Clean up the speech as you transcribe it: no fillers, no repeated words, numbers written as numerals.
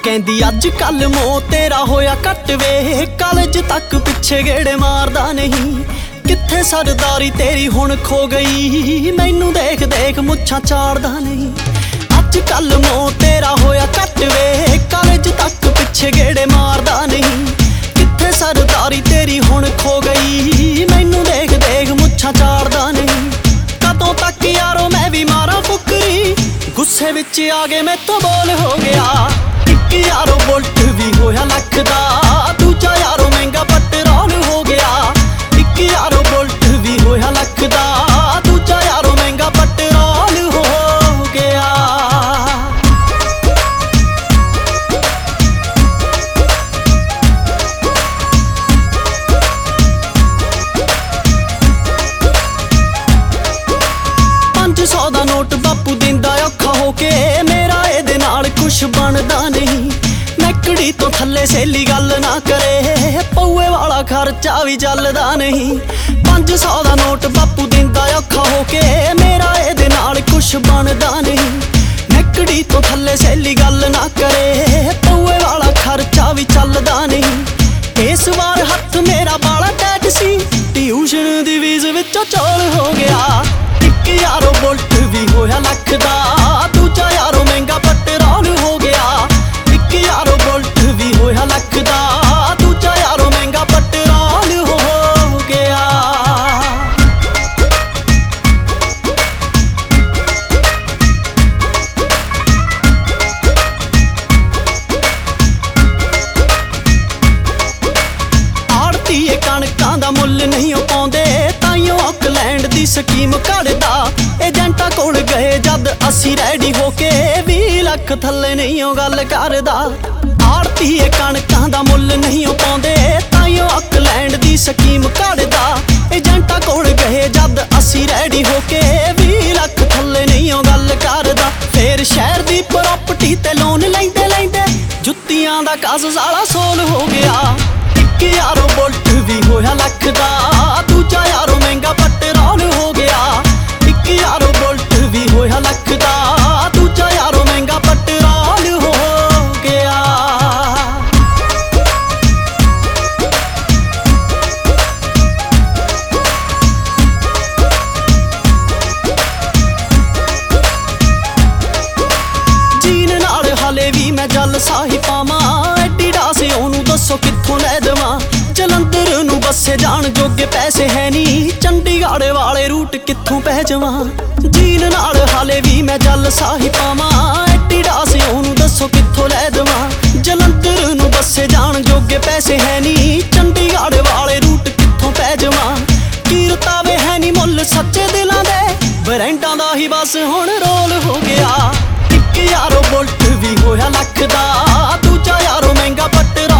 ਕਹਿੰਦੀ ਅੱਜ ਕੱਲ ਮੋਹ ਤੇਰਾ ਹੋਇਆ ਘੱਟ ਵੇ, ਕਾਲਜ ਤੱਕ ਪਿੱਛੇ ਗੇੜੇ ਮਾਰਦਾ ਨਹੀਂ। ਕਿੱਥੇ ਸਰਦਾਰੀ ਤੇਰੀ ਹੁਣ ਖੋ ਗਈ, ਮੈਨੂੰ ਦੇਖ ਦੇਖ ਮੁੱਛਾਂ ਚਾੜਦਾ ਨਹੀਂ। ਅੱਜ ਕੱਲ ਮੋਹ ਤੇਰਾ ਹੋਇਆ ਘੱਟ ਵੇ, ਕਾਲਜ ਤੱਕ ਪਿੱਛੇ ਗੇੜੇ ਮਾਰਦਾ ਨਹੀਂ। ਕਿੱਥੇ ਸਰਦਾਰੀ ਤੇਰੀ ਹੁਣ ਖੋ ਗਈ, ਮੈਨੂੰ ਦੇਖ ਦੇਖ ਮੁੱਛਾਂ ਚਾੜਦਾ ਨਹੀਂ। ਕਦੋਂ ਤੱਕ ਯਾਰੋ ਮੈਂ ਵੀ ਮਾਰਾਂ ਫੁਕਰੀ, ਗੁੱਸੇ ਵਿੱਚ ਆ ਗਏ ਮੈਥੋਂ ਬੋਲ ਹੋ ਗਿਆ। ਇੱਕ ਯਾਰੋ ਬੁਲਟ ਵੀ ਹੋਇਆ ਲੱਖ ਦਾ, ਦੂਜਾ ਯਾਰੋ ਮਹਿੰਗਾ ਪੈਟਰੋਲ ਹੋ ਗਿਆ। ਇੱਕ ਯਾਰੋ ਬੁਲਟ ਵੀ ਹੋਇਆ ਲੱਖ ਦਾ, ਦੂਜਾ ਯਾਰੋ ਮਹਿੰਗਾ ਪੈਟਰੋਲ ਹੋ ਗਿਆ। 500 ਦਾ ਨੋਟ ਬਾਪੂ ਦਿੰਦਾ ਔਖਾ ਹੋ ਕੇ, ਮੇਰਾ ਇਹਦੇ ਨਾਲ ਕੁਛ ਬਣਦਾ ਨਹੀਂ। ਨੱਕੜੀ ਤੋਂ ਥੱਲੇ ਸਹੇਲੀ ਗੱਲ ਨਾ ਕਰੇ, ਪਊਏ ਵਾਲਾ ਖਰਚਾ ਵੀ ਚੱਲਦਾ ਨਹੀਂ। 500 ਦਾ ਨੋਟ ਬਾਪੂ ਦਿੰਦਾ ਔਖਾ ਹੋ ਕੇ, ਮੇਰਾ ਇਹਦੇ ਨਾਲ ਕੁਛ ਬਣਦਾ ਨਹੀਂ। ਨੱਕੜੀ ਤੋਂ ਥੱਲੇ ਸਹੇਲੀ ਗੱਲ ਨਾ ਕਰੇ, ਪਊਏ ਵਾਲਾ ਖਰਚਾ ਵੀ ਚੱਲਦਾ ਨਹੀਂ। ਇਸ ਵਾਰ ਹੱਥ ਮੇਰਾ ਬਾਲਾ ਟੈਟ ਸੀ, ਟਿਊਸ਼ਨ ਦੀ ਫੀਸ ਵਿੱਚੋਂ ਚੋਲ ਹੋ ਗਿਆ। ਇੱਕ ਯਾਰੋ ਬੁਲਟ ਵੀ ਹੋਇਆ ਲੱਖ ਦਾ, ਦੂਜਾ ਯਾਰੋ ਮਹਿੰਗਾ ਪੈਟਰੋਲ ਹੋ ਗਿਆ। ਇੱਕ ਯਾਰੋ ਬੁਲਟ ਵੀ ਹੋਇਆ ਲੱਖ ਦਾ, ਦੂਜਾ ਯਾਰੋ ਮਹਿੰਗਾ ਪੈਟਰੋਲ ਹੋ ਗਿਆ। ਆੜਤੀਏ ਕਣਕਾਂ ਦਾ ਮੁੱਲ ਨਹੀਂ ਪਾਉਂਦੇ, ਤਾਈਓ ਆਕਲੈਂਡ ਦੀ ਸਕੀਮ ਘੜਦਾ। ਏਜੰਟਾਂ ਕੋਲ ਗਏ ਜਦ ਅਸੀਂ ਰੈਡੀ ਹੋ ਕੇ, 20 ਲੱਖ ਥੱਲੇ ਨਹੀਂ ਉਹ ਗੱਲ ਕਰਦਾ। ਆੜਤੀਏ ਕਣਕਾਂ ਦਾ ਮੁੱਲ ਨਹੀਂ ਪਾਉਂਦੇ, ਤਾਈਓ ਆਕਲੈਂਡ ਦੀ ਸਕੀਮ ਘੜਦਾ। ਏਜੰਟਾਂ ਕੋਲ ਗਏ ਜਦ ਅਸੀਂ ਰੈਡੀ ਹੋ ਕੇ, 20 ਲੱਖ ਥੱਲੇ ਨਹੀਂ ਉਹ ਗੱਲ ਕਰਦਾ। ਫੇਰ ਸ਼ਹਿਰ ਦੀ ਪ੍ਰਾਪਰਟੀ ਤੇ ਲੋਨ ਲੈਂਦੇ ਲੈਂਦੇ, ਜੁੱਤੀਆਂ ਦਾ ਕਾਜ਼ ਸਾਲਾ ਸੋਲ ਹੋ ਗਿਆ। ਇੱਕ ਯਾਰੋ ਬੁਲਟ ਵੀ ਹੋਇਆ ਲੱਖ ਦਾ, ਦੂਜਾ ਯਾਰੋ ਮਹਿੰਗਾ ਪੈਟਰੋਲ ਹੋ ਗਿਆ। ਇੱਕ ਯਾਰੋ ਬੁਲਟ ਵੀ ਹੋਇਆ ਲੱਖ ਦਾ, ਦੂਜਾ ਯਾਰੋ ਮਹਿੰਗਾ ਪੈਟਰੋਲ ਹੋ ਗਿਆ। ਜੀਨ ਨਾਲ ਹਾਲੇ ਵੀ ਮੈਂ ਜਲਸਾ ਹੀ ਪਾਵਾਂ, ਐਡੀਡਾਸ ਉਹਨੂੰ ਦੱਸੋ ਕਿੱਥੋਂ ਲੈ ਦੇਵਾਂ। ਜਲੰਧਰ ਨੂੰ ਬੱਸੇ ਜਾਣ ਜੋਗੇ ਪੈਸੇ ਹੈ ਨਹੀਂ, ਚੰਡੀਗੜ੍ਹ ਵਾਲੇ ਰੂਟ ਕਿੱਥੋਂ ਪੈ ਜਾਵਾਂ। ਜੀਨ ਨਾਲ ਹਾਲੇ ਵੀ ਮੈਂ ਜਲਸਾ ਹੀ ਪਾਵਾਂ, ਐਡੀਡਾਸ ਉਹਨੂੰ ਦੱਸੋ ਕਿੱਥੋਂ ਲੈ ਦੇਵਾਂ। ਜਲੰਧਰ ਨੂੰ ਬੱਸੇ ਜਾਣ ਜੋਗੇ ਪੈਸੇ ਹੈ ਨਹੀਂ, ਚੰਡੀਗੜ੍ਹ ਵਾਲੇ ਰੂਟ ਕਿੱਥੋਂ ਪੈ ਜਾਵਾਂ। ਕੀਰਤਾਵੇ ਹੈ ਨਹੀਂ ਮੁੱਲ ਸੱਚੇ ਦਿਲਾਂ ਦੇ, ਬਰੈਂਡਾਂ ਦਾ ਹੀ ਬਸ ਹੁਣ ਰੋਲ ਹੋ ਗਿਆ। ਇੱਕ ਯਾਰੋ ਬੁਲਟ ਵੀ ਹੋਇਆ ਲੱਖ ਦਾ, ਦੂਜਾ ਯਾਰੋ ਮਹਿੰਗਾ ਪੈਟਰੋਲ